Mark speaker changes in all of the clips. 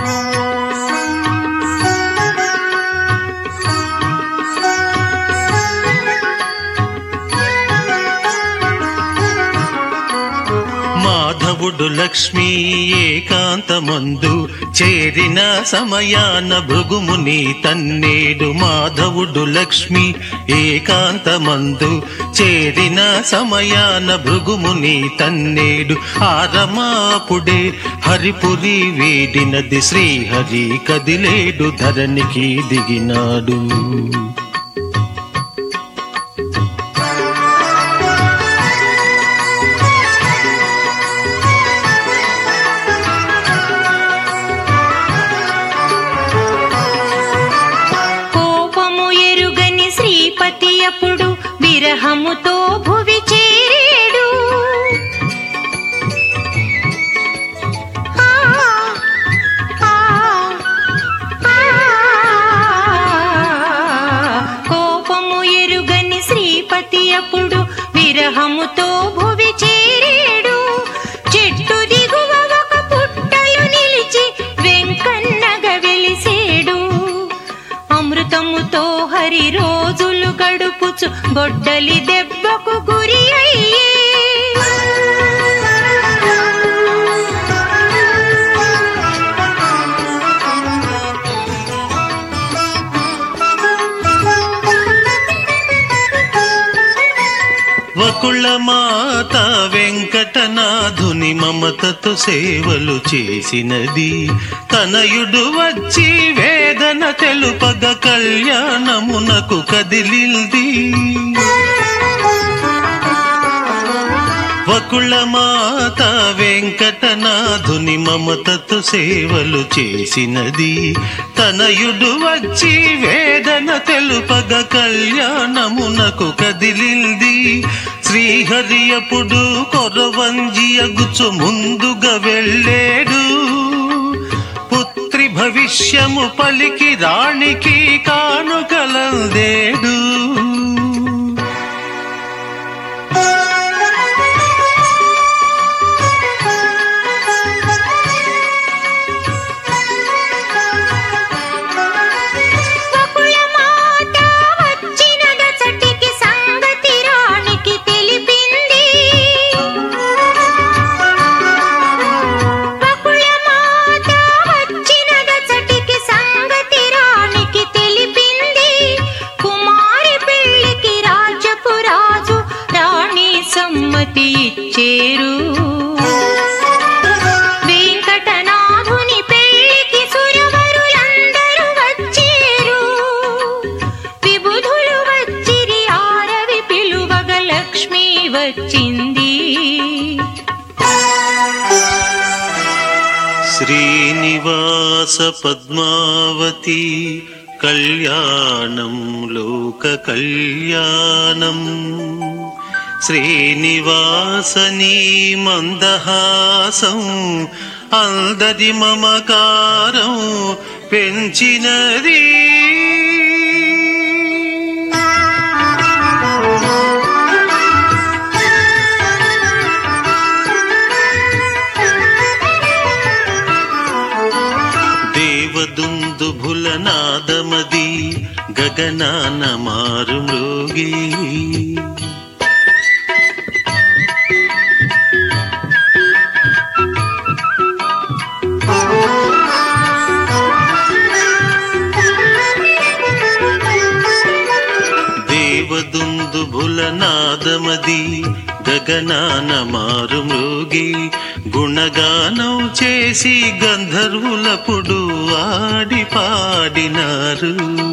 Speaker 1: మాధవుడు లక్ష్మీ ఏకాంతమందు చేరిన సమయాన భృగుముని తన్నేడు. మాధవుడు లక్ష్మీ ఏకాంతమందు చేరిన సమయాన భృగుముని తన్నేడు. ఆరమాపుడే హరిపురి వీడినది శ్రీహరి కదిలేడు ధరణికి దిగినాడు.
Speaker 2: అప్పుడు విరహముతో భువి చేరేడు. కోపము ఎరుగని శ్రీపతి అప్పుడు విరహముతో భువి చేరేడు. చెట్టు దిగువ ఒక పుట్టలు నిలిచి వెంకన్నగ వెలిసేడు. అమృతముతో హరి రోజులు గడుపుచు గొడ్డలి దెబ్బకు గురి అయ్యే.
Speaker 1: వకుళ మాత వెంకటనాథుని మమతతో సేవలు చేసినది. తనయుడు వచ్చి వేదన తెలుపగ కళ్యాణమునకు కదిలింది. వకుళ మాత వెంకటనాథుని మమతతో సేవలు చేసినది. తనయుడు వచ్చి వేదన తెలుపగ కళ్యాణమునకు కదిలింది. శ్రీహరి అప్పుడు కొరవంజి అగుచు ముందుగా వెళ్ళేడు. పుత్రి భవిష్యము పలికి రాణికి కానుకలందేడు.
Speaker 2: ఇచ్చేరు. వెంకటనాథుని పెళ్లికి సురవరులందరూ వచ్చేరు. విబుధులు వచ్చిరి ఆరవి పిలువగ లక్ష్మి వచ్చింది.
Speaker 1: శ్రీనివాస పద్మావతి కళ్యాణం లోక కళ్యాణం. శ్రీనివాసని మందహాసం అందరి మమకారం పెంచినది. దేవదుందుభుల నాదమది గగనాన మారు మ్రోగి. దేవదుందుభుల నాదమది గగనాన మారు మ్రోగి. గుణగానం చేసి గంధర్వులప్పుడు ఆడి పాడినారు.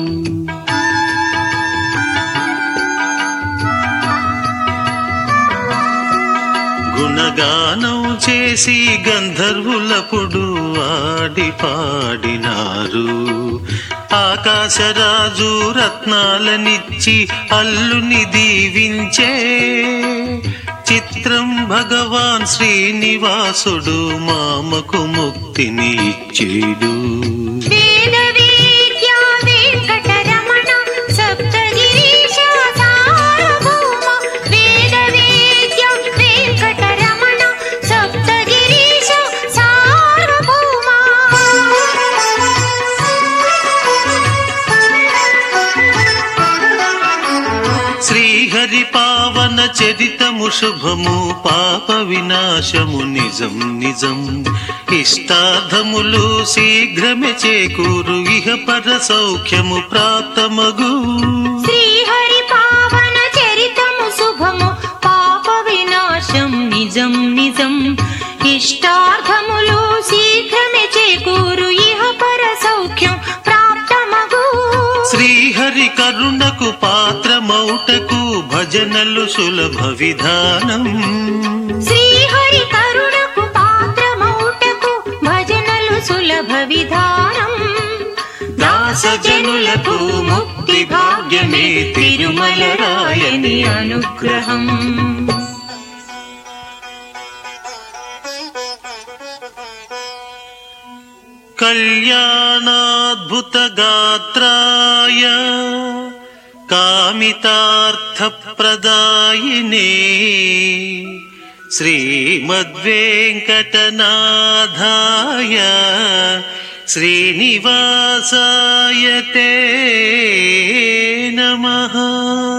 Speaker 1: గుణగానం చేసి గంధర్వులప్పుడు ఆడి పాడినారు. ఆకాశరాజు రత్నాలనిచ్చి అల్లుని దీవించే. చిత్రం భగవాన్ శ్రీనివాసుడు మామకు ముక్తిని ఇచ్చేడు. చరితము శుభము పాప వినాశము నిజం నిజం ఇష్టార్థములు శీఘ్రమే చేకూరు ఇహ పర సౌఖ్యము ప్రాప్తమగు
Speaker 2: శ్రీహరి పావన చరితము శుభము పాప వినాశం నిజం నిజం ఇష్టార్థములు శీఘ్రమే చేకూరు ఇహ పర సౌఖ్యం ప్రాప్తమగు
Speaker 1: శ్రీహరి కరుణకు పాత్రమౌటకు భజనలు సులభ విధానం
Speaker 2: శ్రీహరి కరుణకు పాత్రమౌటకు భజనలు సులభ విధానం దాసజనులకు ముక్తి భాగ్యమే తిరుమల రాయని అనుగ్రహం
Speaker 1: కళ్యాణాద్భుత గాత్రాయ కామితార్థప్రదాయినే శ్రీమద్వేంకటనాథాయ శ్రీనివాసాయ తే నమః.